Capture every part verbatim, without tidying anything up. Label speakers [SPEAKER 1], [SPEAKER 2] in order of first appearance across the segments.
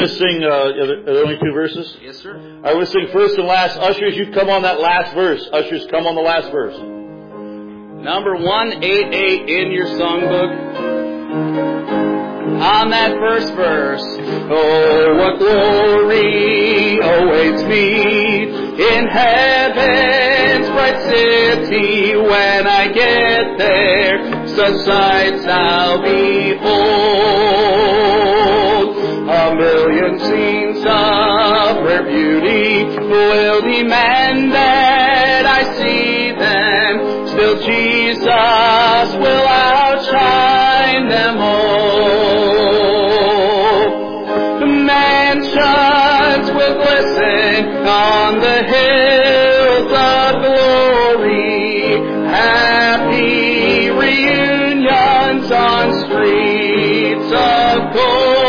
[SPEAKER 1] Sing, uh, are there, are there only two verses?
[SPEAKER 2] Yes, sir.
[SPEAKER 1] I will sing first and last. Ushers, you come on that last verse. Ushers, come on the last verse.
[SPEAKER 2] Number one eight eight in your songbook. On that first verse. Oh, what glory awaits me in heaven's bright city. When I get there, such sights I'll behold. A million scenes of rare beauty will demand that I see them. Still Jesus will outshine them all. The mansions will glisten on the hills of glory. Happy reunions on streets of gold.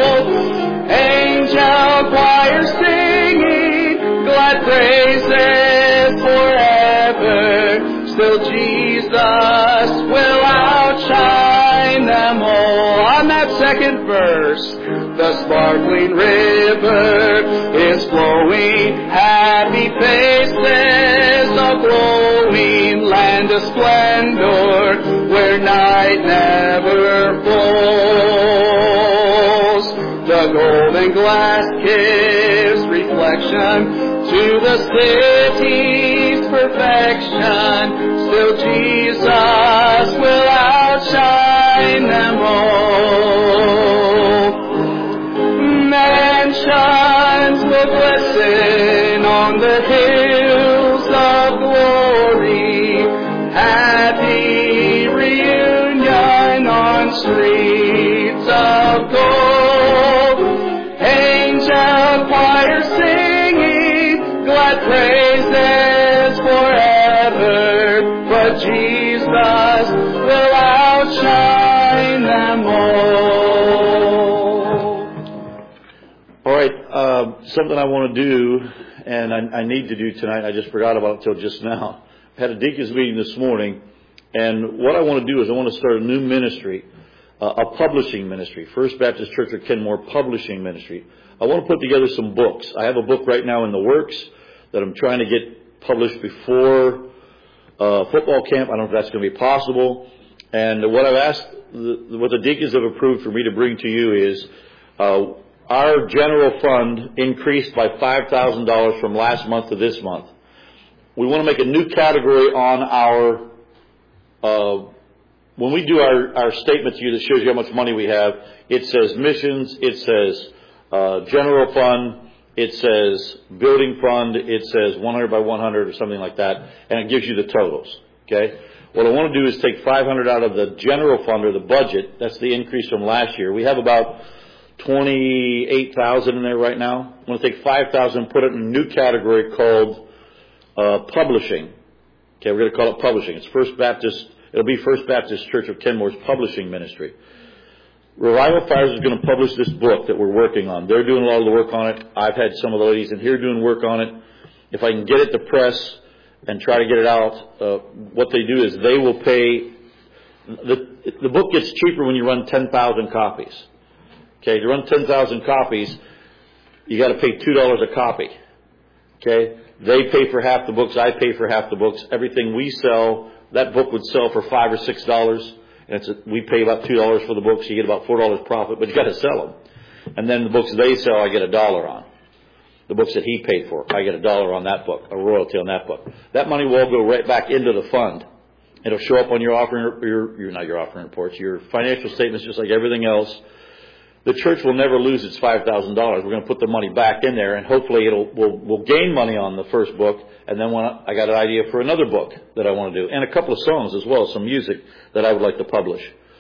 [SPEAKER 2] Angel choirs singing glad praises forever. Still Jesus will outshine them all. On that second verse, the sparkling river is flowing. Happy faces, a glowing land of splendor where night never falls. The golden glass gives reflection to the city's perfection. Still Jesus will outshine them all. Mansions will glisten on the hills of glory. Happy reunion on streets of gold. Angel choir singing glad praises forever. But Jesus will outshine them all.
[SPEAKER 1] All right, uh, something I want to do, and I, I need to do tonight. I just forgot about it until just now. I had a deacons meeting this morning, and what I want to do is I want to start a new ministry, uh, a publishing ministry, First Baptist Church of Kenmore Publishing Ministry. I want to put together some books. I have a book right now in the works that I'm trying to get published before uh, football camp. I don't know if that's going to be possible. And what I've asked, what the deacons have approved for me to bring to you is uh, our general fund increased by five thousand dollars from last month to this month. We want to make a new category on our, uh, when we do our, our statement to you that shows you how much money we have, it says missions, it says uh, general fund, it says building fund, it says one hundred by one hundred or something like that, and it gives you the totals. Okay? What I want to do is take five hundred out of the general fund or the budget. That's the increase from last year. We have about twenty-eight thousand in there right now. I want to take five thousand and put it in a new category called uh, publishing. Okay, we're going to call it publishing. It's First Baptist, it'll be First Baptist Church of Kenmore's publishing ministry. Revival Fires is going to publish this book that we're working on. They're doing a lot of the work on it. I've had some of the ladies in here doing work on it. If I can get it to press and try to get it out, uh, what they do is they will pay, the, the book gets cheaper when you run ten thousand copies. Okay, to run ten thousand copies, you got to pay two dollars a copy. Okay, they pay for half the books, I pay for half the books. Everything we sell, that book would sell for five or six dollars, and it's a, we pay about two dollars for the books. You get about four dollars profit, but you got to sell them. And then the books they sell, I get a dollar on. The books that he paid for, I get a dollar on that book, a royalty on that book. That money will all go right back into the fund. It'll show up on your offering, your, your not your offering reports, your financial statements, just like everything else. The church will never lose its five thousand dollars. We're going to put the money back in there, and hopefully it'll we'll, we'll gain money on the first book. And then when I got an idea for another book that I want to do, and a couple of songs as well, some music that I would like to publish.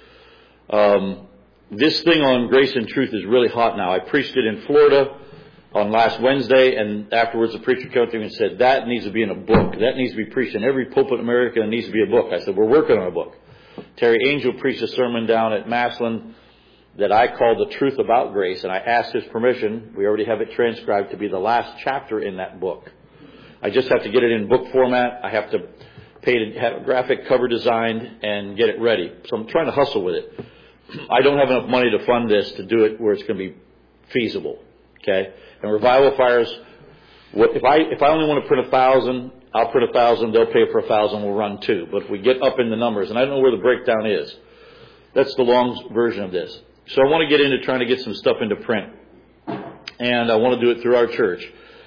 [SPEAKER 1] Um, this thing on Grace and Truth is really hot now. I preached it in Florida on last Wednesday, and afterwards the preacher came to me and said, that needs to be in a book. That needs to be preached in every pulpit in America, and it needs to be a book. I said, we're working on a book. Terry Angel preached a sermon down at Massillon that I called The Truth About Grace, and I asked his permission. We already have it transcribed to be the last chapter in that book. I just have to get it in book format. I have to pay to have a graphic cover designed and get it ready. So I'm trying to hustle with it. I don't have enough money to fund this to do it where it's going to be feasible. Okay? And Revival Fires, what, if I if I only want to print a thousand, I'll print a thousand, they'll pay for a thousand, we'll run two. But if we get up in the numbers, and I don't know where the breakdown is, that's the long version of this. So I want to get into trying to get some stuff into print. And I want to do it through our church.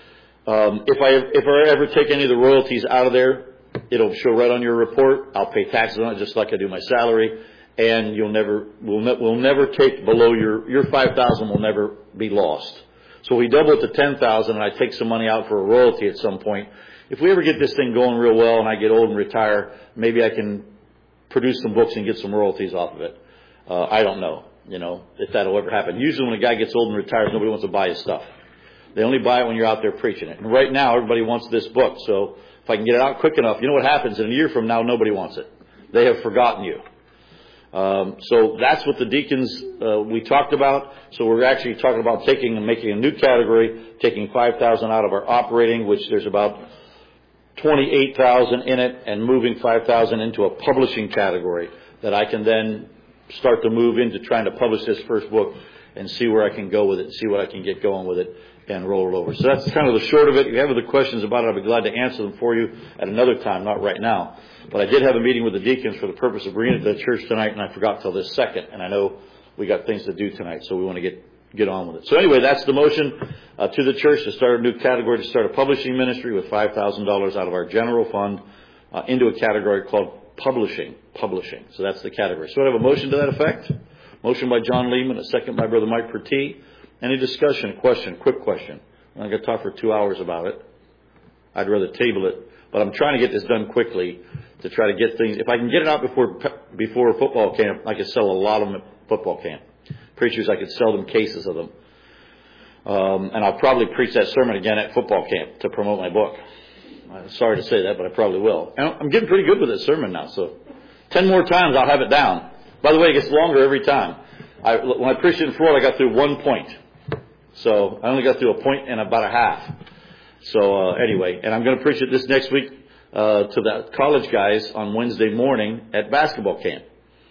[SPEAKER 1] Um, if I if I ever take any of the royalties out of there, it'll show right on your report. I'll pay taxes on it just like I do my salary. And you'll never, we'll, ne- we'll never take below your, your five thousand will never be lost. So we double it to ten thousand and I take some money out for a royalty at some point. If we ever get this thing going real well and I get old and retire, maybe I can produce some books and get some royalties off of it. Uh, I don't know, you know, if that'll ever happen. Usually when a guy gets old and retires, nobody wants to buy his stuff. They only buy it when you're out there preaching it. And right now, everybody wants this book. So if I can get it out quick enough, you know what happens? In a year from now, nobody wants it. They have forgotten you. Um, so that's what the deacons, uh, we talked about. So we're actually talking about taking and making a new category, taking five thousand out of our operating, which there's about twenty-eight thousand in it, and moving five thousand into a publishing category that I can then start to move into trying to publish this first book and see where I can go with it, see what I can get going with it and roll it over. So that's kind of the short of it. If you have other questions about it, I'll be glad to answer them for you at another time, not right now. But I did have a meeting with the deacons for the purpose of bringing it to the church tonight, and I forgot till this second. And I know we got things to do tonight, so we want to get get on with it. So anyway, that's the motion uh, to the church to start a new category, to start a publishing ministry with five thousand dollars out of our general fund uh, into a category called publishing. Publishing. So that's the category. So I have a motion to that effect. Motion by John Lehman, a second by Brother Mike Pertee. Any discussion, question, quick question? I'm not going to talk for two hours about it. I'd rather table it. But I'm trying to get this done quickly to try to get things. If I can get it out before before football camp, I could sell a lot of them at football camp. Preachers, I could sell them cases of them. Um, and I'll probably preach that sermon again at football camp to promote my book. I'm sorry to say that, but I probably will. And I'm getting pretty good with this sermon now, so ten more times I'll have it down. By the way, it gets longer every time. I, when I preached it in Florida, I got through one point. So I only got through a point and about a half. So uh, anyway, and I'm going to preach it this next week uh, to the college guys on Wednesday morning at basketball camp.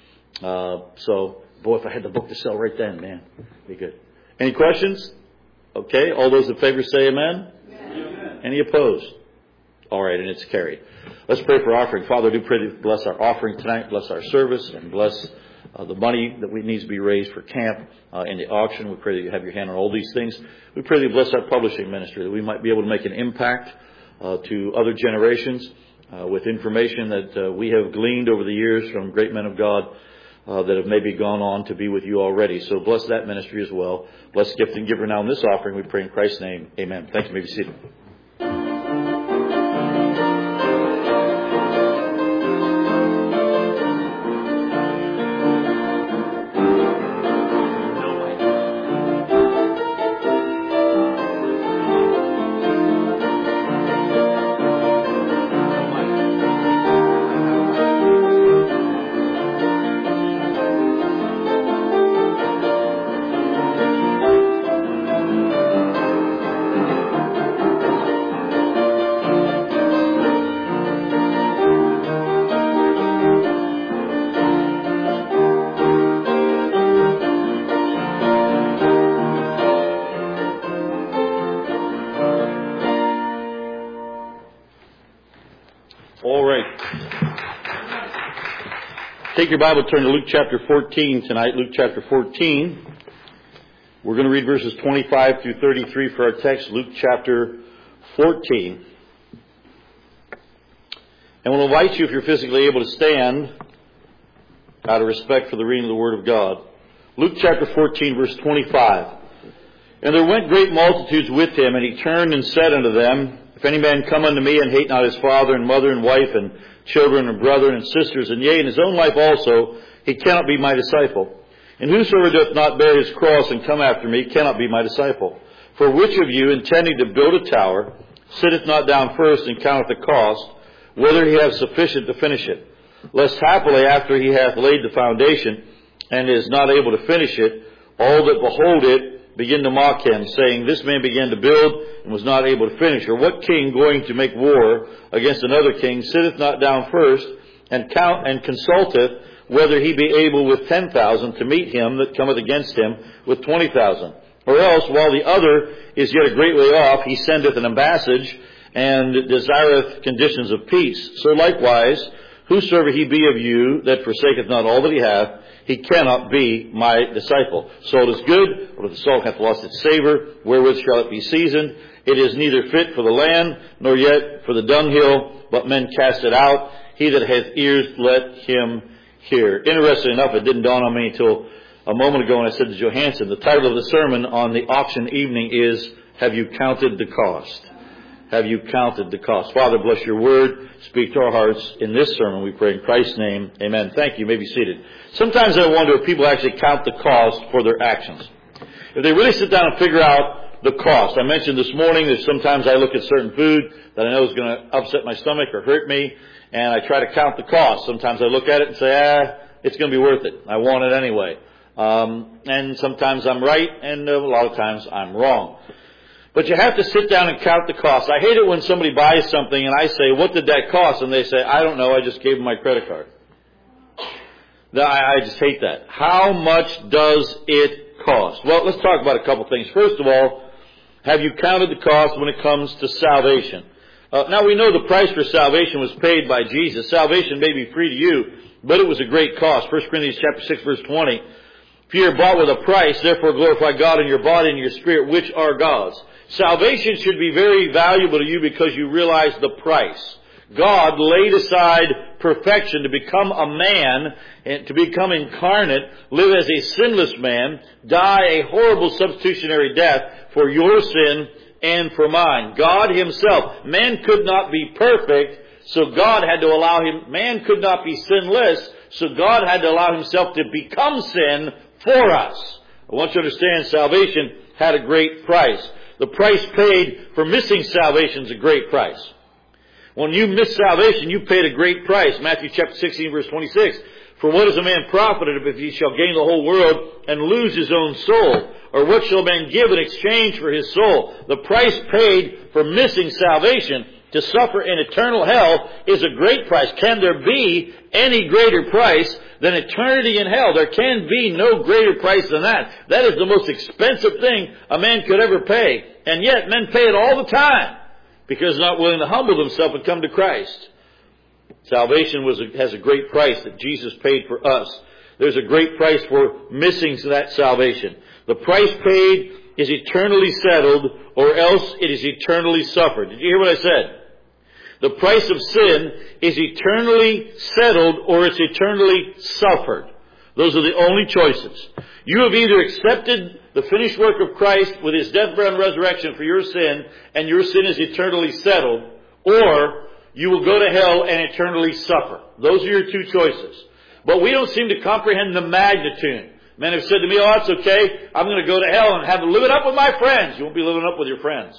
[SPEAKER 1] Uh, so, boy, if I had the book to sell right then, man, it'd be good. Any questions? Okay, all those in favor say amen. Amen. Any opposed? All right, and it's carried. Let's pray for offering. Father, do pray to bless our offering tonight, bless our service, and bless uh, the money that we needs to be raised for camp uh, in the auction. We pray that you have your hand on all these things. We pray that you bless our publishing ministry, that we might be able to make an impact uh, to other generations uh, with information that uh, we have gleaned over the years from great men of God uh, that have maybe gone on to be with you already. So bless that ministry as well. Bless gift and giver now in this offering. We pray in Christ's name. Amen. Thank you. May be seated. Take your Bible, turn to Luke chapter fourteen tonight. Luke chapter fourteen. We're going to read verses twenty-five through thirty-three for our text. Luke chapter fourteen. And we'll invite you, if you're physically able to stand, out of respect for the reading of the Word of God. Luke chapter fourteen, verse twenty-five. And there went great multitudes with him, and he turned and said unto them, If any man come unto me and hate not his father and mother and wife and children and brethren and sisters, and yea, in his own life also, he cannot be my disciple. And whosoever doth not bear his cross and come after me cannot be my disciple. For which of you, intending to build a tower, sitteth not down first and counteth the cost, whether he have sufficient to finish it? Lest happily after he hath laid the foundation, and is not able to finish it, all that behold it begin to mock him, saying, This man began to build and was not able to finish. Or what king going to make war against another king sitteth not down first and count and consulteth whether he be able with ten thousand to meet him that cometh against him with twenty thousand? Or else, while the other is yet a great way off, he sendeth an ambassage, and desireth conditions of peace. So likewise, whosoever he be of you that forsaketh not all that he hath, he cannot be my disciple. Salt is good, but if the salt hath lost its savor, wherewith shall it be seasoned? It is neither fit for the land, nor yet for the dunghill, but men cast it out. He that hath ears, let him hear. Interesting enough, it didn't dawn on me until a moment ago when I said to Johansson, the title of the sermon on the auction evening is, Have You Counted the Cost? Have you counted the cost? Father, bless your word. Speak to our hearts in this sermon, we pray in Christ's name. Amen. Thank you. You may be seated. Sometimes I wonder if people actually count the cost for their actions. If they really sit down and figure out the cost. I mentioned this morning that sometimes I look at certain food that I know is going to upset my stomach or hurt me, and I try to count the cost. Sometimes I look at it and say, ah, it's going to be worth it. I want it anyway. Um, and sometimes I'm right, and a lot of times I'm wrong. But you have to sit down and count the cost. I hate it when somebody buys something and I say, what did that cost? And they say, I don't know, I just gave them my credit card. I just hate that. How much does it cost? Well, let's talk about a couple things. First of all, have you counted the cost when it comes to salvation? Uh, now we know the price for salvation was paid by Jesus. Salvation may be free to you, but it was a great cost. First Corinthians chapter six, verse twenty. For you are bought with a price, therefore glorify God in your body and your spirit, which are God's. Salvation should be very valuable to you because you realize the price. God laid aside perfection to become a man, and to become incarnate, live as a sinless man, die a horrible substitutionary death for your sin and for mine. God himself, man could not be perfect, so God had to allow him, man could not be sinless, so God had to allow himself to become sin for us. I want you to understand, salvation had a great price. The price paid for missing salvation is a great price. When you miss salvation, you paid a great price. Matthew chapter sixteen, verse twenty-six. For what is a man profited if he shall gain the whole world and lose his own soul? Or what shall a man give in exchange for his soul? The price paid for missing salvation, to suffer in eternal hell, is a great price. Can there be any greater price than eternity in hell? There can be no greater price than that. That is the most expensive thing a man could ever pay. And yet men pay it all the time because they're not willing to humble themselves and come to Christ. Salvation was a, has a great price that Jesus paid for us. There's a great price for missing that salvation. The price paid is eternally settled, or else it is eternally suffered. Did you hear what I said? The price of sin is eternally settled, or it's eternally suffered. Those are the only choices. You have either accepted the finished work of Christ with his death, burial, and resurrection for your sin, and your sin is eternally settled, or you will go to hell and eternally suffer. Those are your two choices. But we don't seem to comprehend the magnitude. Men have said to me, oh, it's okay, I'm going to go to hell and have to live it up with my friends. You won't be living up with your friends.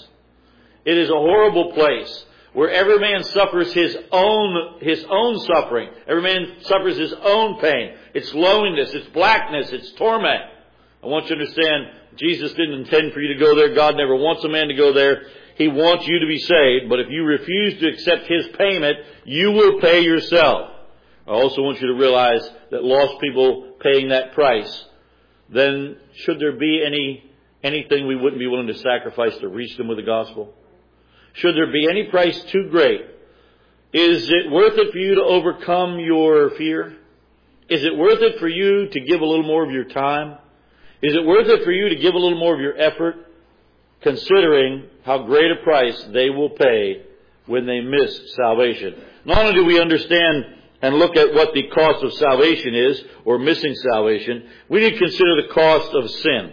[SPEAKER 1] It is a horrible place where every man suffers his own, his own suffering. Every man suffers his own pain. It's loneliness, it's blackness, it's torment. I want you to understand, Jesus didn't intend for you to go there. God never wants a man to go there. He wants you to be saved, but if you refuse to accept his payment, you will pay yourself. I also want you to realize that lost people paying that price, then should there be any anything we wouldn't be willing to sacrifice to reach them with the gospel? Should there be any price too great? Is it worth it for you to overcome your fear? Is it worth it for you to give a little more of your time? Is it worth it for you to give a little more of your effort, considering how great a price they will pay when they miss salvation? Not only do we understand and look at what the cost of salvation is, or missing salvation, we need to consider the cost of sin.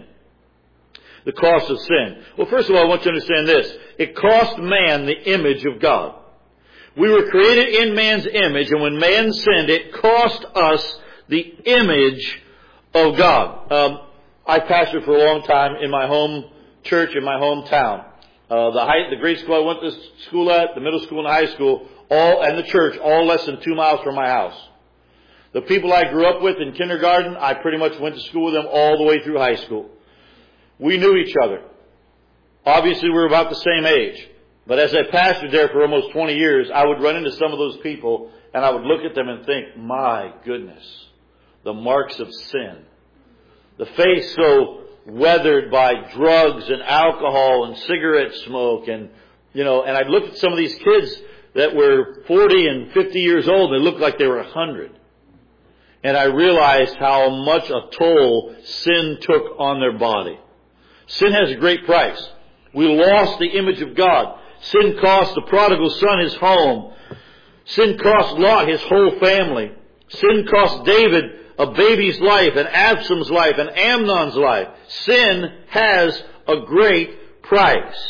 [SPEAKER 1] The cost of sin. Well, first of all, I want you to understand this. It cost man the image of God. We were created in man's image, and when man sinned, it cost us the image of God. Um, I pastored for a long time in my home church, in my hometown. Uh, the, high, the grade school I went to school at, the middle school and the high school, all and the church, all less than two miles from my house. The people I grew up with in kindergarten, I pretty much went to school with them all the way through high school. We knew each other. Obviously, we were about the same age. But as I pastored there for almost twenty years, I would run into some of those people, and I would look at them and think, my goodness, the marks of sin. The face so weathered by drugs and alcohol and cigarette smoke. And, you know, and I looked at some of these kids that were forty and fifty years old. They looked like they were one hundred. And I realized how much a toll sin took on their body. Sin has a great price. We lost the image of God. Sin cost the prodigal son his home. Sin cost Lot his whole family. Sin cost David a baby's life, and Absalom's life, and Amnon's life. Sin has a great price.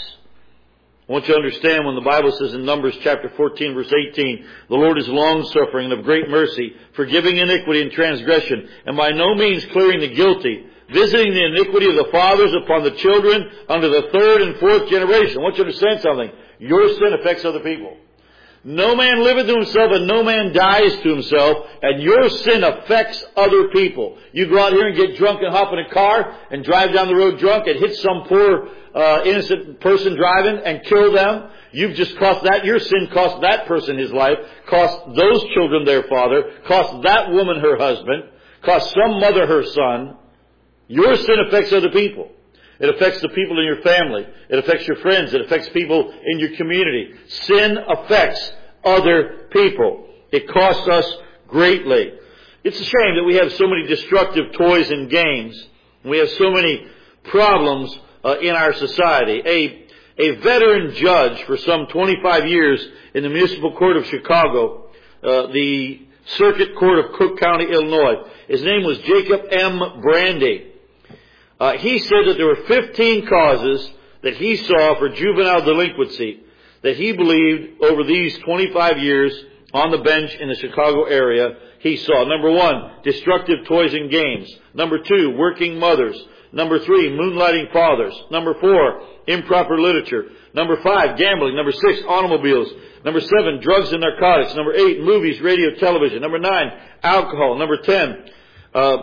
[SPEAKER 1] I want you to understand when the Bible says in Numbers chapter fourteen verse eighteen, the Lord is long-suffering and of great mercy, forgiving iniquity and transgression, and by no means clearing the guilty, visiting the iniquity of the fathers upon the children unto the third and fourth generation. I want you to understand something. Your sin affects other people. No man liveth to himself and no man dies to himself, and your sin affects other people. You go out here and get drunk and hop in a car and drive down the road drunk and hit some poor uh, innocent person driving and kill them. You've just cost that. Your sin cost that person his life, cost those children their father, cost that woman her husband, cost some mother her son. Your sin affects other people. It affects the people in your family. It affects your friends. It affects people in your community. Sin affects other people. It costs us greatly. It's a shame that we have so many destructive toys and games. We have so many problems uh, in our society. A, a veteran judge for some twenty-five years in the Municipal Court of Chicago, uh, the Circuit Court of Cook County, Illinois. His name was Jacob M. Brandy. Uh, he said that there were fifteen causes that he saw for juvenile delinquency that he believed over these twenty-five years on the bench in the Chicago area he saw. Number one, destructive toys and games. Number two, working mothers. Number three, moonlighting fathers. Number four, improper literature. Number five, gambling. Number six, automobiles. Number seven, drugs and narcotics. Number eight, movies, radio, television. Number nine, alcohol. Number ten, uh,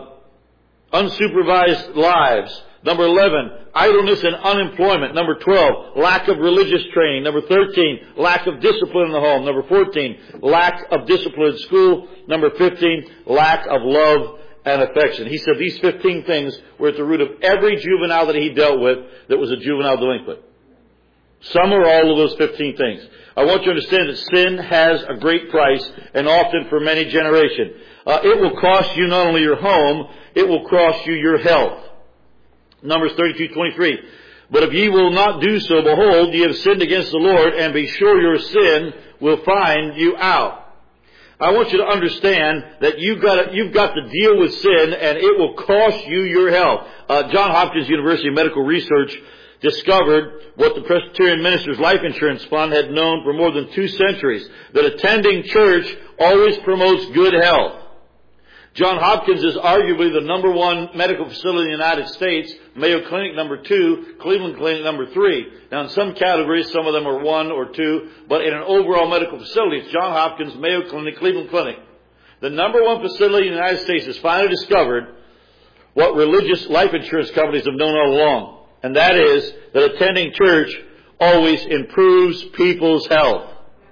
[SPEAKER 1] unsupervised lives. Number eleven, idleness and unemployment. Number twelve, lack of religious training. Number thirteen, lack of discipline in the home. Number fourteen, lack of discipline in school. Number fifteen, lack of love and affection. He said these fifteen things were at the root of every juvenile that he dealt with that was a juvenile delinquent. Some or all of those fifteen things. I want you to understand that sin has a great price, and often for many generations. Uh, it will cost you not only your home, it will cost you your health. Numbers thirty-two twenty-three. But if ye will not do so, behold, ye have sinned against the Lord, and be sure your sin will find you out. I want you to understand that you've got to, you've got to deal with sin, and it will cost you your health. Uh, Johns Hopkins University Medical Research discovered what the Presbyterian Ministers' Life Insurance Fund had known for more than two centuries, that attending church always promotes good health. Johns Hopkins is arguably the number one medical facility in the United States, Mayo Clinic number two, Cleveland Clinic number three. Now in some categories, some of them are one or two, but in an overall medical facility, it's Johns Hopkins, Mayo Clinic, Cleveland Clinic. The number one facility in the United States has finally discovered what religious life insurance companies have known all along, and that is that attending church always improves people's health.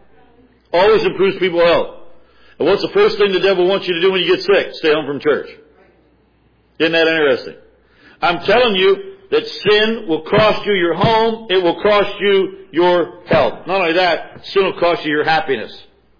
[SPEAKER 1] Always improves people's health. And what's the first thing the devil wants you to do when you get sick? Stay home from church. Isn't that interesting? I'm telling you that sin will cost you your home. It will cost you your health. Not only that, sin will cost you your happiness.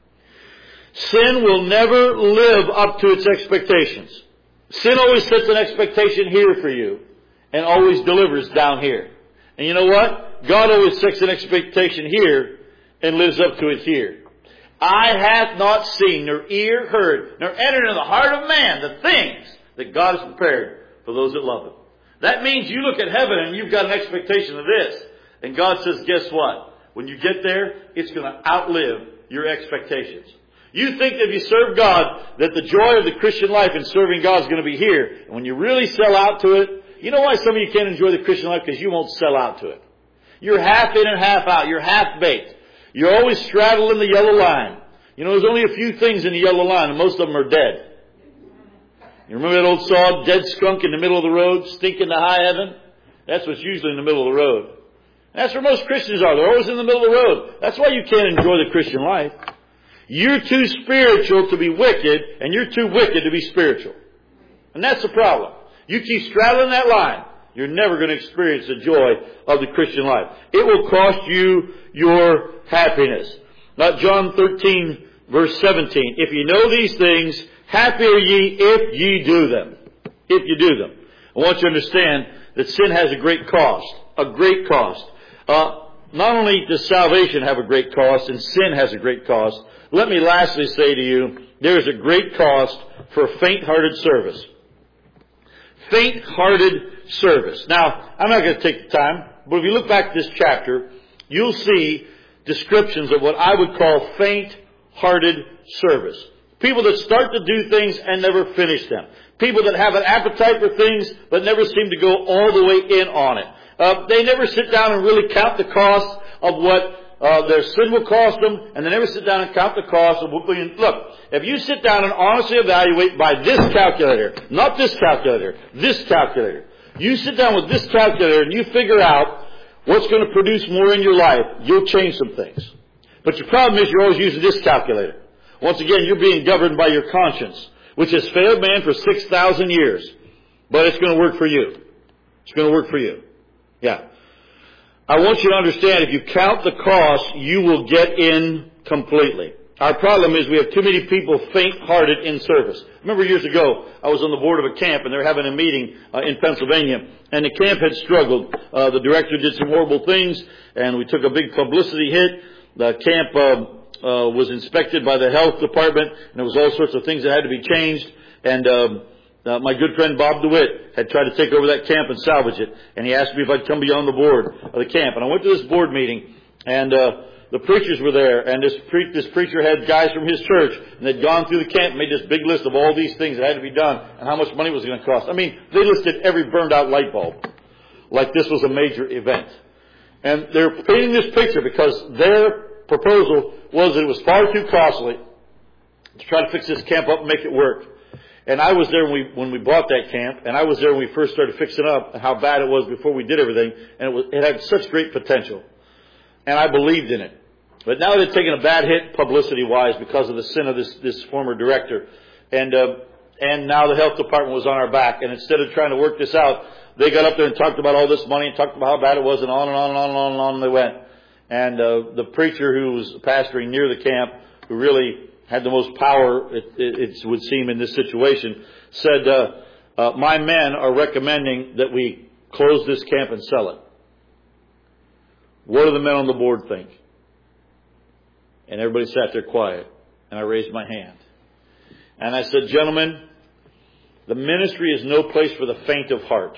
[SPEAKER 1] Sin will never live up to its expectations. Sin always sets an expectation here for you and always delivers down here. And you know what? God always sets an expectation here and lives up to it here. Eye hath not seen, nor ear heard, nor entered into the heart of man the things that God has prepared for those that love Him. That means you look at heaven and you've got an expectation of this. And God says, guess what? When you get there, it's going to outlive your expectations. You think that if you serve God, that the joy of the Christian life in serving God is going to be here. And when you really sell out to it, you know why some of you can't enjoy the Christian life? Because you won't sell out to it. You're half in and half out. You're half baked. You're always straddling the yellow line. You know, there's only a few things in the yellow line, and most of them are dead. You remember that old song, dead skunk in the middle of the road, stinking to high heaven? That's what's usually in the middle of the road. And that's where most Christians are. They're always in the middle of the road. That's why you can't enjoy the Christian life. You're too spiritual to be wicked, and you're too wicked to be spiritual. And that's the problem. You keep straddling that line. You're never going to experience the joy of the Christian life. It will cost you your happiness. Now, John thirteen, verse seventeen. If you know these things, happy are ye if ye do them. If you do them. I want you to understand that sin has a great cost. A great cost. Uh, not only does salvation have a great cost, and sin has a great cost, let me lastly say to you, there is a great cost for faint-hearted service. Faint-hearted service. Now, I'm not going to take the time, but if you look back at this chapter, you'll see descriptions of what I would call faint-hearted service. People that start to do things and never finish them. People that have an appetite for things but never seem to go all the way in on it. Uh, they never sit down and really count the cost of what uh, their sin will cost them, and they never sit down and count the cost of what we... Look, if you sit down and honestly evaluate by this calculator, not this calculator, this calculator. You sit down with this calculator and you figure out what's going to produce more in your life, you'll change some things. But your problem is you're always using this calculator. Once again, you're being governed by your conscience, which has failed man for six thousand years. But it's going to work for you. It's going to work for you. Yeah. I want you to understand, if you count the cost, you will get in completely. Our problem is we have too many people faint-hearted in service. Remember years ago, I was on the board of a camp, and they were having a meeting uh, in Pennsylvania, and the camp had struggled. Uh, the director did some horrible things, and we took a big publicity hit. The camp uh, uh, was inspected by the health department, and there was all sorts of things that had to be changed. And um, uh, my good friend Bob DeWitt had tried to take over that camp and salvage it, and he asked me if I'd come beyond the board of the camp. And I went to this board meeting, and uh, the preachers were there, and this, pre- this preacher had guys from his church, and they'd gone through the camp and made this big list of all these things that had to be done and how much money it was going to cost. I mean, they listed every burned out light bulb, like this was a major event. And they're painting this picture because their proposal was that it was far too costly to try to fix this camp up and make it work. And I was there when we, when we bought that camp, and I was there when we first started fixing it up, and how bad it was before we did everything, and it was, it had such great potential. And I believed in it. But now they've taken a bad hit publicity-wise because of the sin of this, this former director. And, uh, and now the health department was on our back. And instead of trying to work this out, they got up there and talked about all this money and talked about how bad it was, and on and on and on and on and on they went. And, uh, the preacher who was pastoring near the camp, who really had the most power, it, it, it would seem, in this situation, said, uh, uh, my men are recommending that we close this camp and sell it. What do the men on the board think? And everybody sat there quiet. And I raised my hand. And I said, gentlemen, the ministry is no place for the faint of heart.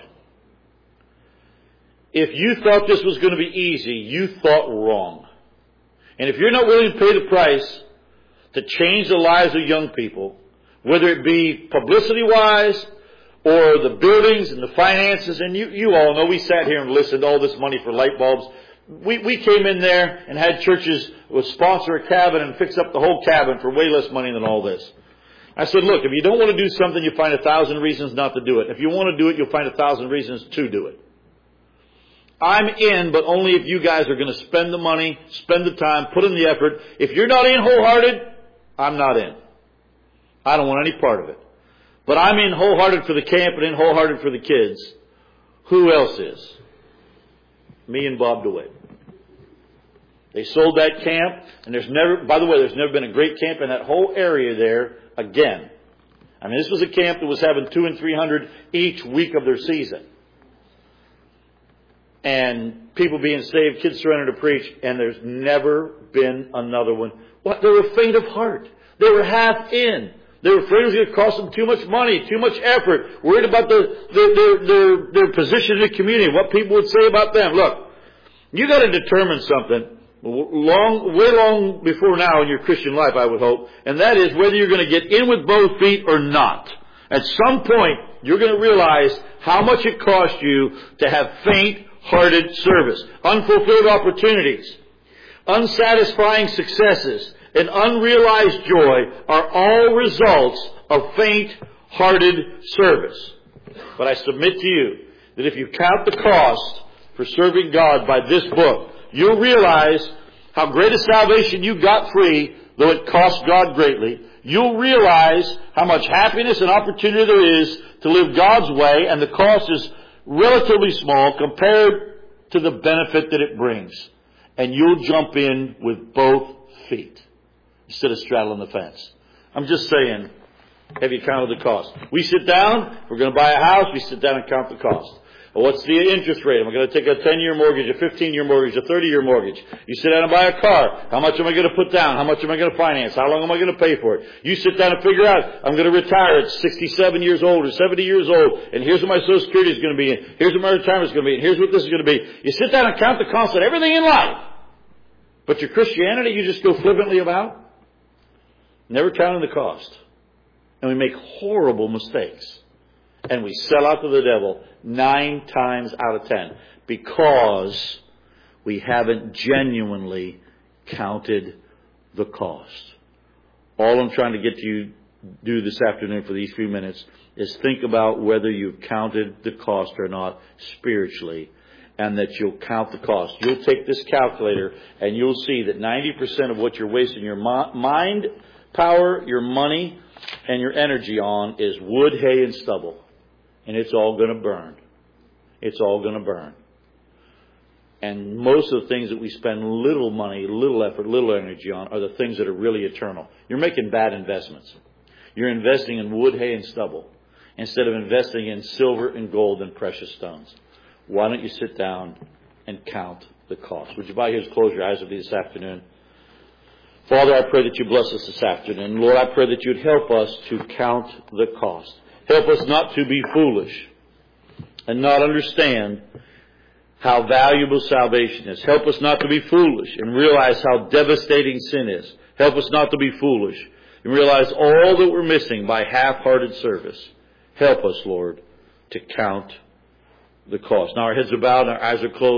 [SPEAKER 1] If you thought this was going to be easy, you thought wrong. And if you're not willing to pay the price to change the lives of young people, whether it be publicity-wise or the buildings and the finances, and you, you all know we sat here and listened to all this money for light bulbs. We, we came in there and had churches would sponsor a cabin and fix up the whole cabin for way less money than all this. I said, look, if you don't want to do something, you find a thousand reasons not to do it. If you want to do it, you'll find a thousand reasons to do it. I'm in, but only if you guys are going to spend the money, spend the time, put in the effort. If you're not in wholehearted, I'm not in. I don't want any part of it. But I'm in wholehearted for the camp and in wholehearted for the kids. Who else is? Me and Bob DeWitt. They sold that camp, and there's never, by the way, there's never been a great camp in that whole area there again. I mean, this was a camp that was having two and three hundred each week of their season. And people being saved, kids surrendering to preach, and there's never been another one. What? They were faint of heart. They were half in. They were afraid it was going to cost them too much money, too much effort, worried about the, their, their, their, their position in the community, what people would say about them. Look, you got to determine something long, way long before now in your Christian life, I would hope, and that is whether you're going to get in with both feet or not. At some point, you're going to realize how much it costs you to have faint-hearted service, unfulfilled opportunities, unsatisfying successes, and unrealized joy are all results of faint-hearted service. But I submit to you that if you count the cost for serving God by this book, you'll realize how great a salvation you got free, though it cost God greatly. You'll realize how much happiness and opportunity there is to live God's way, and the cost is relatively small compared to the benefit that it brings. And you'll jump in with both feet instead of straddling the fence. I'm just saying, have you counted the cost? We sit down, we're going to buy a house, we sit down and count the cost. Well, what's the interest rate? Am I going to take a ten-year mortgage, a fifteen-year mortgage, a thirty-year mortgage? You sit down and buy a car. How much am I going to put down? How much am I going to finance? How long am I going to pay for it? You sit down and figure out, I'm going to retire at sixty-seven years old or seventy years old, and here's what my Social Security is going to be, and here's what my retirement is going to be, and here's what this is going to be. You sit down and count the cost of everything in life. But your Christianity, you just go flippantly about, never counting the cost. And we make horrible mistakes. And we sell out to the devil nine times out of ten because we haven't genuinely counted the cost. All I'm trying to get you to do this afternoon for these few minutes is think about whether you've counted the cost or not spiritually, and that you'll count the cost. You'll take this calculator and you'll see that ninety percent of what you're wasting your mind power, your money, and your energy on is wood, hay, and stubble. And it's all going to burn. It's all going to burn. And most of the things that we spend little money, little effort, little energy on are the things that are really eternal. You're making bad investments. You're investing in wood, hay, and stubble instead of investing in silver and gold and precious stones. Why don't you sit down and count the cost? Would you bow your heads, close your eyes with me this afternoon? Father, I pray that you bless us this afternoon. Lord, I pray that you'd help us to count the cost. Help us not to be foolish and not understand how valuable salvation is. Help us not to be foolish and realize how devastating sin is. Help us not to be foolish and realize all that we're missing by half-hearted service. Help us, Lord, to count the cost. Now our heads are bowed and our eyes are closed.